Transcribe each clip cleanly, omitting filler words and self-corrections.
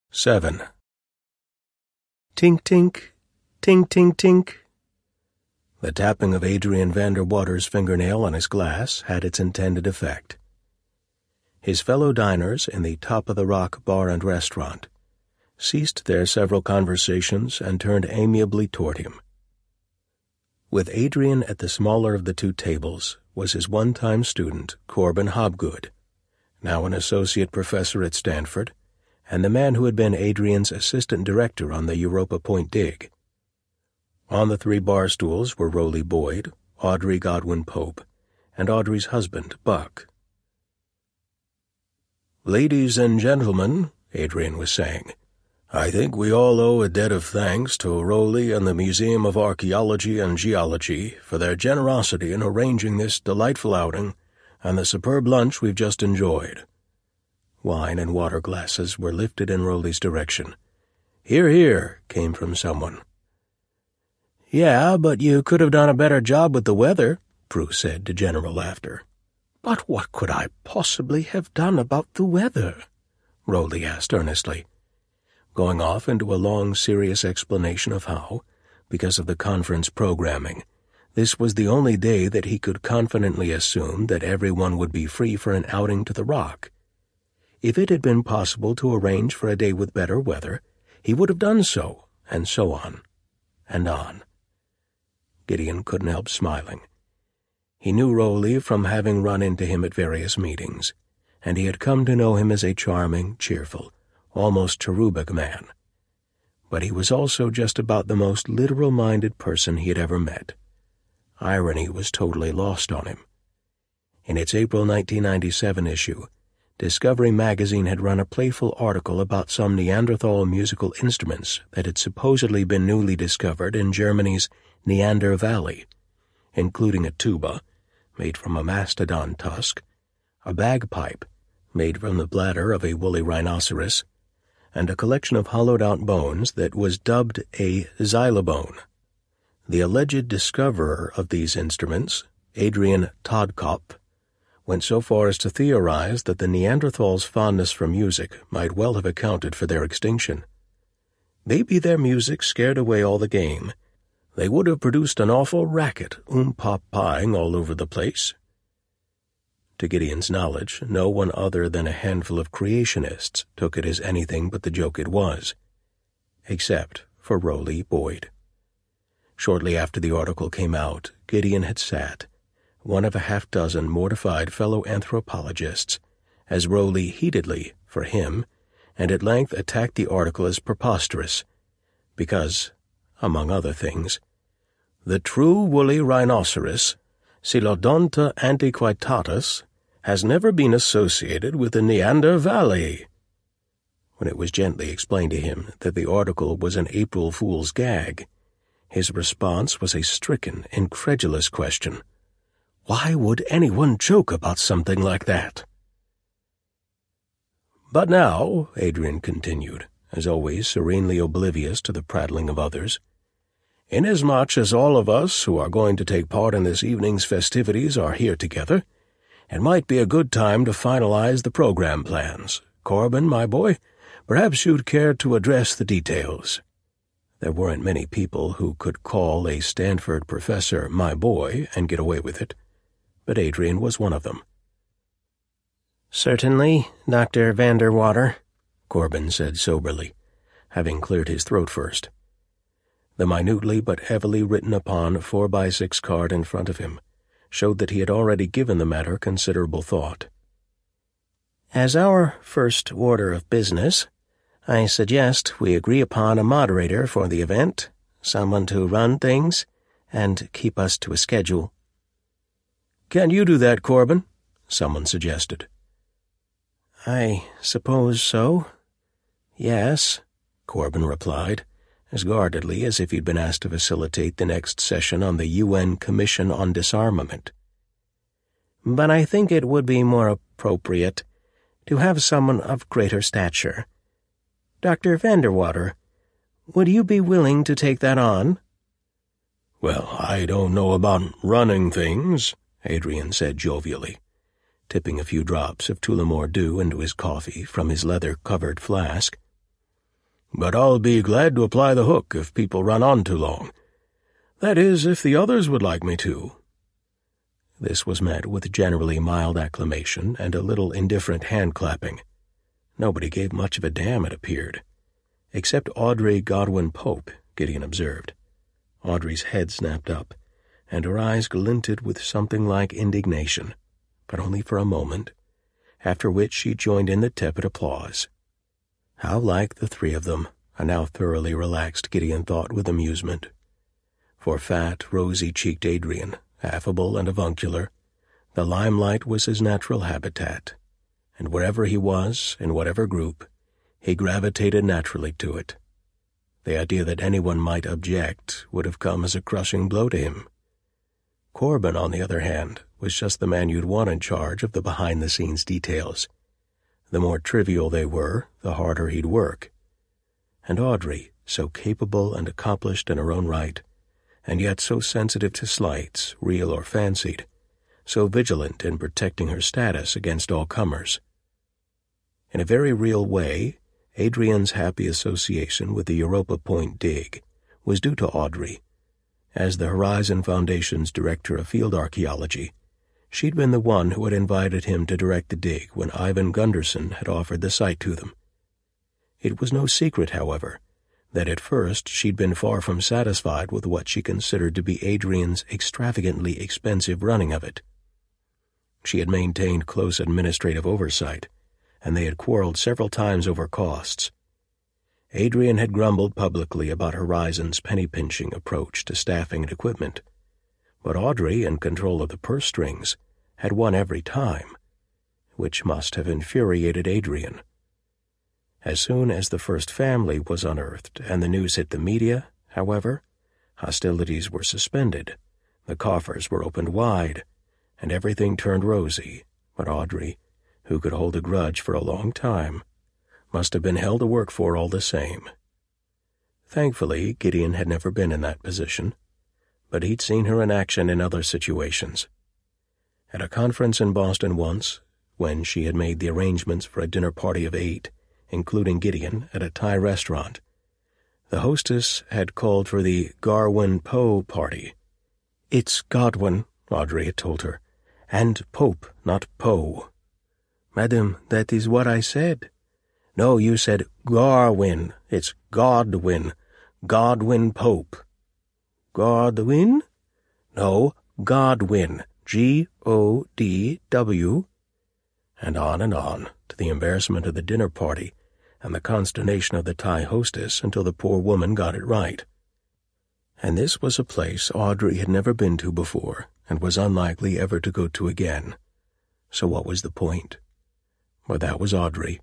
7. Tink, tink, tink, tink, tink. The tapping of Adrian Vanderwater's fingernail on his glass had its intended effect. His fellow diners in the Top of the Rock bar and restaurant ceased their several conversations and turned amiably toward him. With Adrian at the smaller of the two tables was his one-time student, Corbin Hobgood, now an associate professor at Stanford, and the man who had been Adrian's assistant director on the Europa Point dig. On the 3 bar stools were Roly Boyd, Audrey Godwin Pope, and Audrey's husband, Buck. "Ladies and gentlemen," Adrian was saying, "I think we all owe a debt of thanks to Roly and the Museum of Archaeology and Geology for their generosity in arranging this delightful outing and the superb lunch we've just enjoyed." Wine and water glasses were lifted in Roly's direction. "Hear, hear," came from someone. "Yeah, but you could have done a better job with the weather," Prue said to general laughter. "But what could I possibly have done about the weather?" Roly asked earnestly, going off into a long, serious explanation of how, because of the conference programming, this was the only day that he could confidently assume that everyone would be free for an outing to the Rock. If it had been possible to arrange for a day with better weather, he would have done so, and so on, and on. Gideon couldn't help smiling. He knew Roly from having run into him at various meetings, and he had come to know him as a charming, cheerful, almost cherubic man. But he was also just about the most literal-minded person he had ever met. Irony was totally lost on him. In its April 1997 issue, Discovery magazine had run a playful article about some Neanderthal musical instruments that had supposedly been newly discovered in Germany's Neander Valley, including a tuba, made from a mastodon tusk, a bagpipe, made from the bladder of a woolly rhinoceros, and a collection of hollowed-out bones that was dubbed a xylobone. The alleged discoverer of these instruments, Adrian Todkop, went so far as to theorize that the Neanderthals' fondness for music might well have accounted for their extinction. Maybe their music scared away all the game. They would have produced an awful racket, pop-pying all over the place. To Gideon's knowledge, no one other than a handful of creationists took it as anything but the joke it was, except for Roly Boyd. Shortly after the article came out, Gideon had sat, one of a half-dozen mortified fellow anthropologists, as Roly heatedly, for him, and at length attacked the article as preposterous, because, among other things, the true woolly rhinoceros, Coelodonta antiquitatus, has never been associated with the Neander Valley. When it was gently explained to him that the article was an April Fool's gag, his response was a stricken, incredulous question. Why would anyone joke about something like that? "But now," Adrian continued, as always serenely oblivious to the prattling of others, "inasmuch as all of us who are going to take part in this evening's festivities are here together, it might be a good time to finalize the program plans. Corbin, my boy, perhaps you'd care to address the details." There weren't many people who could call a Stanford professor "my boy" and get away with it, but Adrian was one of them. "Certainly, Dr. Vanderwater," Corbin said soberly, having cleared his throat first. The minutely but heavily written-upon 4x6 card in front of him showed that he had already given the matter considerable thought. "As our first order of business, I suggest we agree upon a moderator for the event, someone to run things, and keep us to a schedule." "Can you do that, Corbin?" someone suggested. "I suppose so. Yes," Corbin replied, as guardedly as if he'd been asked to facilitate the next session on the UN Commission on Disarmament. "But I think it would be more appropriate to have someone of greater stature. Dr. Vanderwater, would you be willing to take that on?" "Well, I don't know about running things," Adrian said jovially, tipping a few drops of Tullamore Dew into his coffee from his leather-covered flask. but I'll be glad to apply the hook if people run on too long. That is, if the others would like me to." This was met with generally mild acclamation and a little indifferent hand-clapping. Nobody gave much of a damn, it appeared. "Except Audrey Godwin Pope," Gideon observed. Audrey's head snapped up, and her eyes glinted with something like indignation, but only for a moment, after which she joined in the tepid applause. How like the three of them, a now thoroughly relaxed Gideon thought with amusement. For fat, rosy-cheeked Adrian, affable and avuncular, the limelight was his natural habitat, and wherever he was, in whatever group, he gravitated naturally to it. The idea that anyone might object would have come as a crushing blow to him. Corbin, on the other hand, was just the man you'd want in charge of the behind-the-scenes details. The more trivial they were, the harder he'd work. And Audrey, so capable and accomplished in her own right, and yet so sensitive to slights, real or fancied, so vigilant in protecting her status against all comers. In a very real way, Adrian's happy association with the Europa Point dig was due to Audrey. As the Horizon Foundation's director of field archaeology, she'd been the one who had invited him to direct the dig when Ivan Gunderson had offered the site to them. It was no secret, however, that at first she'd been far from satisfied with what she considered to be Adrian's extravagantly expensive running of it. She had maintained close administrative oversight, and they had quarreled several times over costs. Adrian had grumbled publicly about Horizon's penny-pinching approach to staffing and equipment, but Audrey, in control of the purse strings, had won every time, which must have infuriated Adrian. As soon as the first family was unearthed and the news hit the media, however, hostilities were suspended, the coffers were opened wide, and everything turned rosy, but Audrey, who could hold a grudge for a long time, must have been hell to work for all the same. Thankfully, Gideon had never been in that position, but he'd seen her in action in other situations. At a conference in Boston once, when she had made the arrangements for a dinner party of 8, including Gideon, at a Thai restaurant, the hostess had called for the Garwin Poe party. "It's Godwin," Audrey had told her, "and Pope, not Poe." "Madam, that is what I said." "No, you said Garwin. It's Godwin. Godwin Pope." "Godwin?" "No, Godwin. Godw. And on, to the embarrassment of the dinner party and the consternation of the Thai hostess until the poor woman got it right. And this was a place Audrey had never been to before and was unlikely ever to go to again. So what was the point? Well, that was Audrey.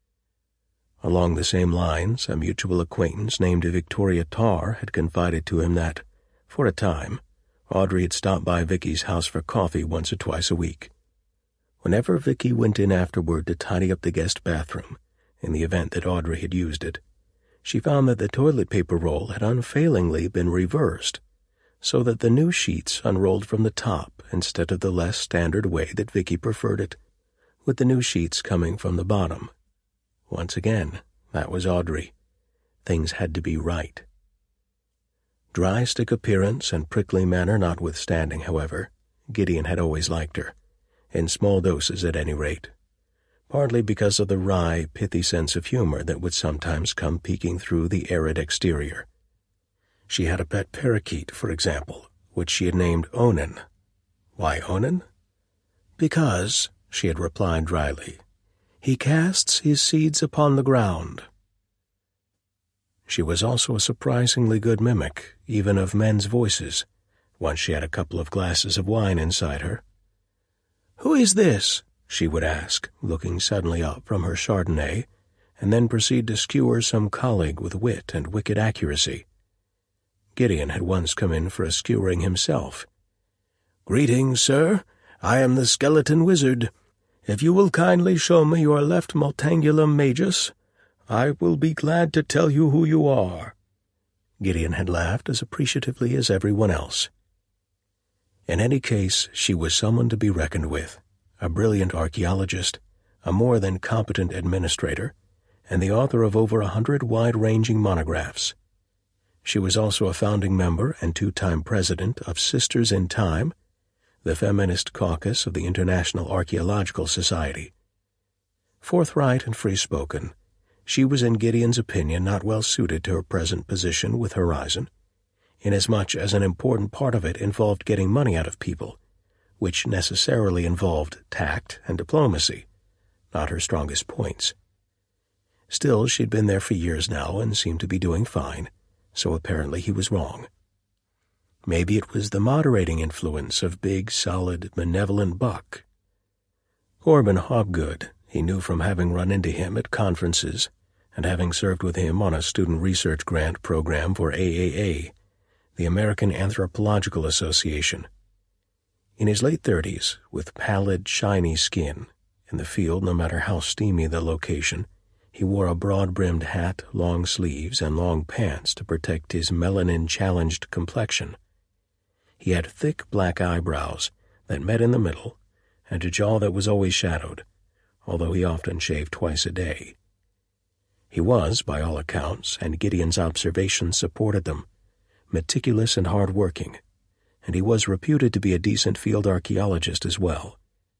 Along the same lines, a mutual acquaintance named Victoria Tarr had confided to him that, for a time, Audrey had stopped by Vicky's house for coffee once or twice a week. Whenever Vicky went in afterward to tidy up the guest bathroom, in the event that Audrey had used it, she found that the toilet paper roll had unfailingly been reversed, so that the new sheets unrolled from the top instead of the less standard way that Vicky preferred it, with the new sheets coming from the bottom. Once again, that was Audrey. Things had to be right. Dry-stick appearance and prickly manner notwithstanding, however, Gideon had always liked her, in small doses at any rate, partly because of the wry, pithy sense of humor that would sometimes come peeking through the arid exterior. She had a pet parakeet, for example, which she had named Onan. Why Onan? "Because," she had replied dryly, "he casts his seeds upon the ground." She was also a surprisingly good mimic, even of men's voices, once she had a couple of glasses of wine inside her. "Who is this?" she would ask, looking suddenly up from her Chardonnay, and then proceed to skewer some colleague with wit and wicked accuracy. Gideon had once come in for a skewering himself. "Greetings, sir. I am the skeleton wizard. If you will kindly show me your left multangulum majus, I will be glad to tell you who you are." Gideon had laughed as appreciatively as everyone else. In any case, she was someone to be reckoned with, a brilliant archaeologist, a more than competent administrator, and the author of over 100 wide-ranging monographs. She was also a founding member and two-time president of Sisters in Time, the feminist caucus of the International Archaeological Society. Forthright and free-spoken, she was in Gideon's opinion not well suited to her present position with Horizon, inasmuch as an important part of it involved getting money out of people, which necessarily involved tact and diplomacy, not her strongest points. Still, she'd been there for years now and seemed to be doing fine, so apparently he was wrong. Maybe it was the moderating influence of big, solid, benevolent Buck. Corbin Hobgood, he knew from having run into him at conferences and having served with him on a student research grant program for AAA, the American Anthropological Association. In his late 30s, with pallid, shiny skin, in the field no matter how steamy the location, he wore a broad-brimmed hat, long sleeves, and long pants to protect his melanin-challenged complexion. He had thick black eyebrows that met in the middle, and a jaw that was always shadowed, although he often shaved twice a day. He was, by all accounts, and Gideon's observations supported them, meticulous and hard-working, and he was reputed to be a decent field archaeologist as well.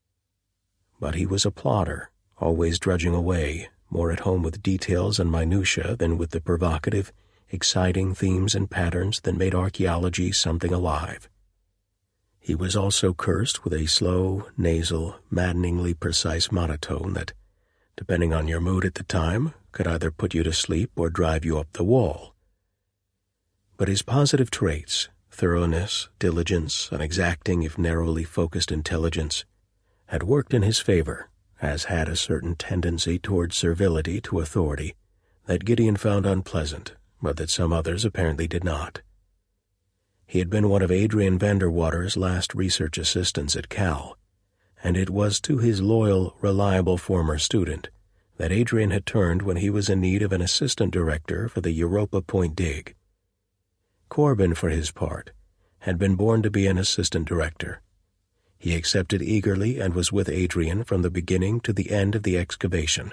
But he was a plodder, always drudging away, more at home with details and minutiae than with the provocative, exciting themes and patterns that made archaeology something alive. He was also cursed with a slow, nasal, maddeningly precise monotone that, depending on your mood at the time, could either put you to sleep or drive you up the wall. But his positive traits, thoroughness, diligence, and exacting if narrowly focused intelligence, had worked in his favor, as had a certain tendency toward servility to authority that Gideon found unpleasant, but that some others apparently did not. He had been one of Adrian Vanderwater's last research assistants at Cal, and it was to his loyal, reliable former student that Adrian had turned when he was in need of an assistant director for the Europa Point dig. Corbin, for his part, had been born to be an assistant director. He accepted eagerly and was with Adrian from the beginning to the end of the excavation.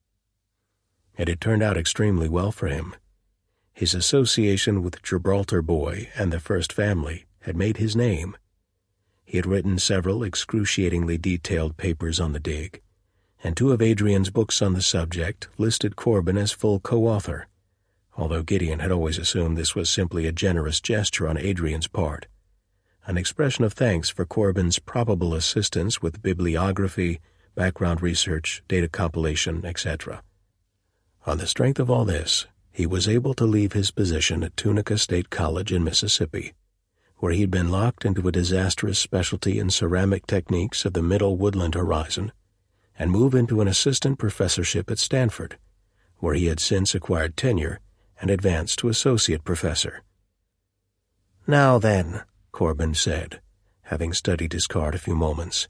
It had turned out extremely well for him. His association with Gibraltar Boy and the First Family had made his name. He had written several excruciatingly detailed papers on the dig, and 2 of Adrian's books on the subject listed Corbin as full co-author, although Gideon had always assumed this was simply a generous gesture on Adrian's part, an expression of thanks for Corbin's probable assistance with bibliography, background research, data compilation, etc. On the strength of all this, he was able to leave his position at Tunica State College in Mississippi, where he'd been locked into a disastrous specialty in ceramic techniques of the Middle Woodland Horizon, and move into an assistant professorship at Stanford, where he had since acquired tenure and advanced to associate professor. "Now then," Corbin said, having studied his card a few moments.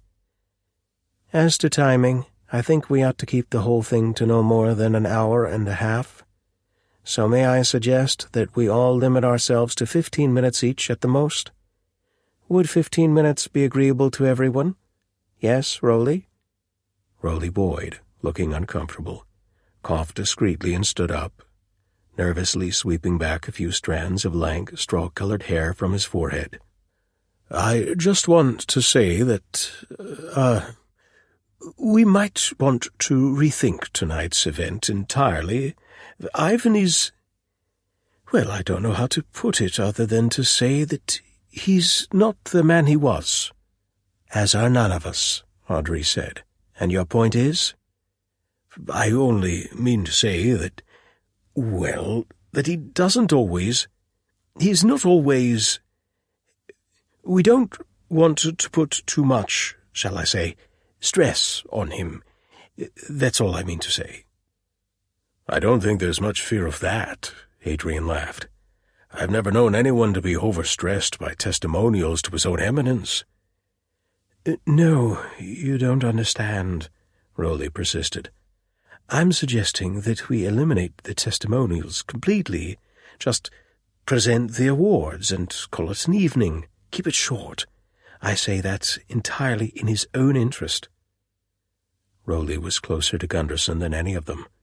"As to timing, I think we ought to keep the whole thing to no more than an hour and a half. So may I suggest that we all limit ourselves to 15 minutes each at the most? Would 15 minutes be agreeable to everyone? Yes, Rowley?" Rowley Boyd, looking uncomfortable, coughed discreetly and stood up, nervously sweeping back a few strands of lank, straw-colored hair from his forehead. "I just want to say that, we might want to rethink tonight's event entirely. Ivan is... well, I don't know how to put it other than to say that he's not the man he was." "As are none of us," Audrey said. "And your point is?" "I only mean to say that, well, that he doesn't always... he's not always... we don't want to put too much, shall I say, stress on him. That's all I mean to say." "I don't think there's much fear of that," Adrian laughed. "I've never known anyone to be overstressed by testimonials to his own eminence." "No, you don't understand," Rowley persisted. "I'm suggesting that we eliminate the testimonials completely. Just present the awards and call it an evening. Keep it short. I say that's entirely in his own interest." Rowley was closer to Gunderson than any of them,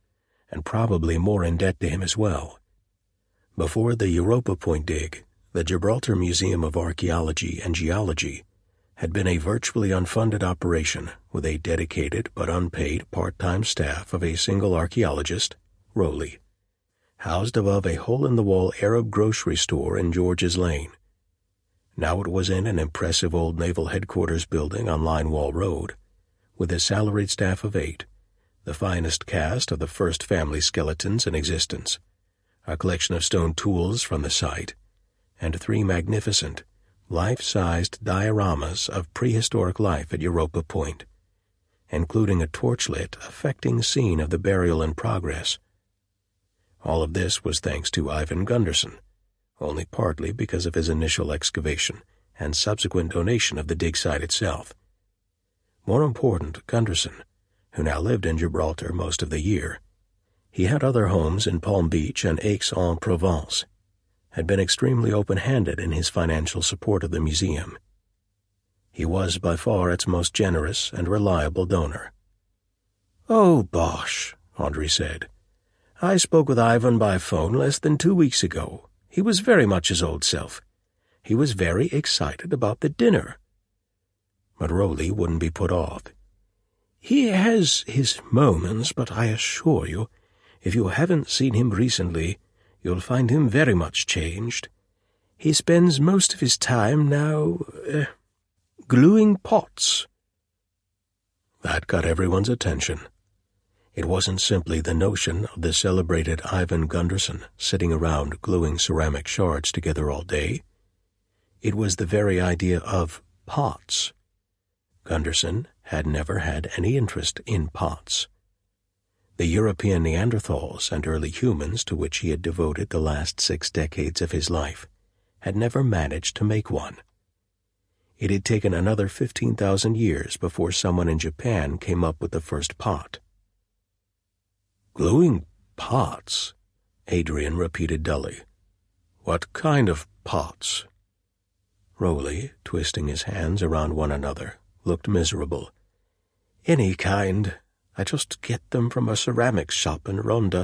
and probably more in debt to him as well. Before the Europa Point dig, the Gibraltar Museum of Archaeology and Geology had been a virtually unfunded operation with a dedicated but unpaid part-time staff of a single archaeologist, Rowley, housed above a hole-in-the-wall Arab grocery store in George's Lane. Now it was in an impressive old naval headquarters building on Linewall Road, with a salaried staff of 8, the finest cast of the first family skeletons in existence, a collection of stone tools from the site, and 3 magnificent, life-sized dioramas of prehistoric life at Europa Point, including a torchlit, affecting scene of the burial in progress. All of this was thanks to Ivan Gunderson, only partly because of his initial excavation and subsequent donation of the dig site itself. More important, Gunderson, who now lived in Gibraltar most of the year, he had other homes in Palm Beach and Aix-en-Provence, had been extremely open-handed in his financial support of the museum. He was by far its most generous and reliable donor. "Oh, bosh," Audrey said. "I spoke with Ivan by phone less than 2 weeks ago. He was very much his old self. He was very excited about the dinner." But Rowley wouldn't be put off. "He has his moments, but I assure you, if you haven't seen him recently, you'll find him very much changed. He spends most of his time now, gluing pots." That got everyone's attention. It wasn't simply the notion of the celebrated Ivan Gunderson sitting around gluing ceramic shards together all day. It was the very idea of pots. Gunderson had never had any interest in pots. The European Neanderthals and early humans to which he had devoted the last 6 decades of his life had never managed to make one. It had taken another 15,000 years before someone in Japan came up with the first pot. "Gluing pots?" Adrian repeated dully. "What kind of pots?" Rowley, twisting his hands around one another, looked miserable. "Any kind. I just get them from a ceramics shop in Ronda.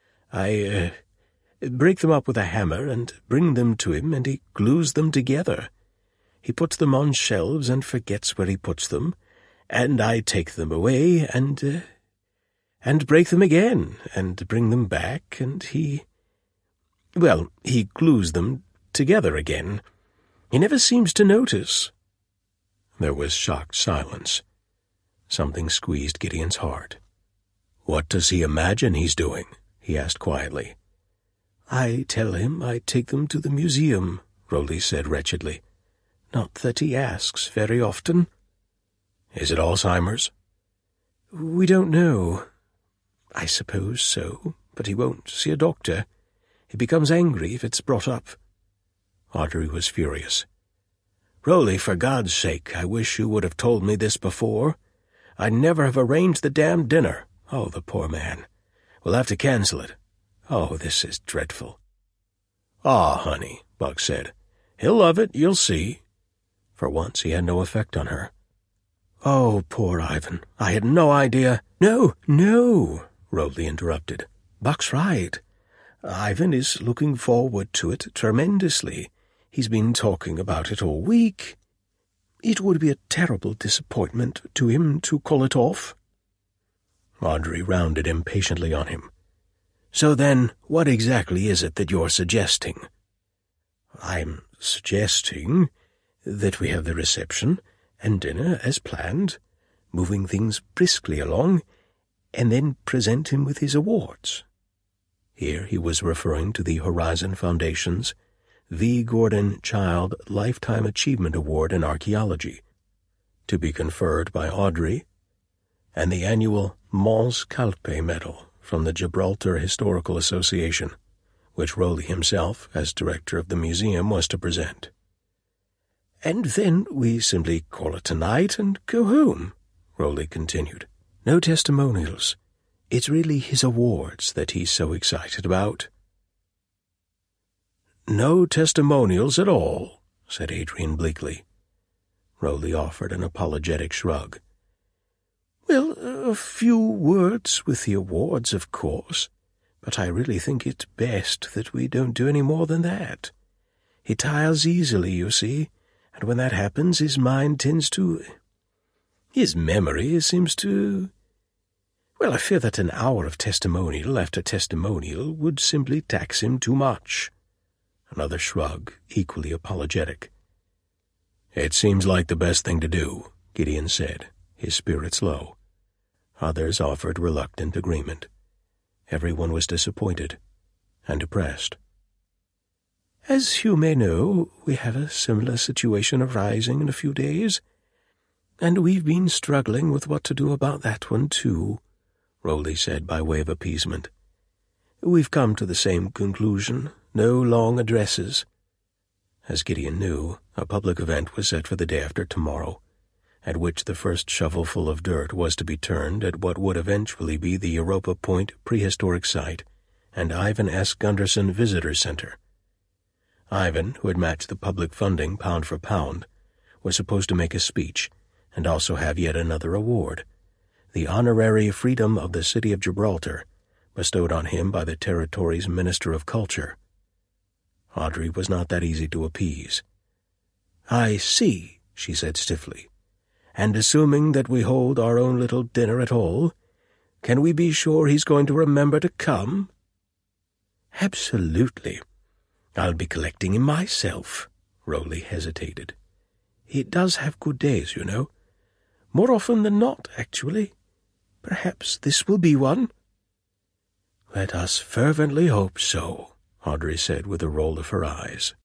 I break them up with a hammer and bring them to him, and he glues them together. He puts them on shelves and forgets where he puts them, and I take them away and break them again and bring them back, and he glues them together again. He never seems to notice." There was shocked silence. Something squeezed Gideon's heart. "What does he imagine he's doing?" he asked quietly. "I tell him I take them to the museum," Rowley said wretchedly. "Not that he asks very often." "Is it Alzheimer's?" "We don't know. I suppose so, but he won't see a doctor. He becomes angry if it's brought up." Audrey was furious. "Rowley, for God's sake, I wish you would have told me this before. I'd never have arranged the damned dinner. Oh, the poor man. We'll have to cancel it. Oh, this is dreadful." "Aw, honey," Buck said. "He'll love it, you'll see." For once he had no effect on her. "Oh, poor Ivan. I had no idea—" No, Rowley interrupted. "Buck's right. Ivan is looking forward to it tremendously. He's been talking about it all week. It would be a terrible disappointment to him to call it off." Audrey rounded impatiently on him. "So then, what exactly is it that you're suggesting?" "I'm suggesting that we have the reception and dinner as planned, moving things briskly along, and then present him with his awards." Here he was referring to the Horizon Foundation's V. Gordon Child Lifetime Achievement Award in Archaeology, to be conferred by Audrey, and the annual Mons Calpe Medal from the Gibraltar Historical Association, which Rowley himself, as director of the museum, was to present. "And then we simply call it a night and go home," Rowley continued. "No testimonials. It's really his awards that he's so excited about." "No testimonials at all," said Adrian bleakly. Rowley offered an apologetic shrug. "Well, a few words with the awards, of course. but I really think it's best that we don't do any more than that. He tires easily, you see, and when that happens his mind tends to... His memory seems to... Well, I fear that an hour of testimonial after testimonial would simply tax him too much. Another shrug, equally apologetic. "It seems like the best thing to do," Gideon said, his spirits low. Others offered reluctant agreement. Everyone was disappointed and depressed. "As you may know, we have a similar situation arising in a few days, and we've been struggling with what to do about that one, too," Rowley said by way of appeasement. "We've come to the same conclusion. No long addresses." As Gideon knew, a public event was set for the day after tomorrow, at which the first shovelful of dirt was to be turned at what would eventually be the Europa Point Prehistoric Site and Ivan S. Gunderson Visitor Center. Ivan, who had matched the public funding pound for pound, was supposed to make a speech and also have yet another award, the Honorary Freedom of the City of Gibraltar, bestowed on him by the territory's Minister of Culture. Audrey was not that easy to appease. "I see," she said stiffly. "And assuming that we hold our own little dinner at all, can we be sure he's going to remember to come?" "Absolutely. I'll be collecting him myself." Rowley hesitated. "He does have good days, you know. More often than not, actually. Perhaps this will be one." "Let us fervently hope so," Audrey said with a roll of her eyes.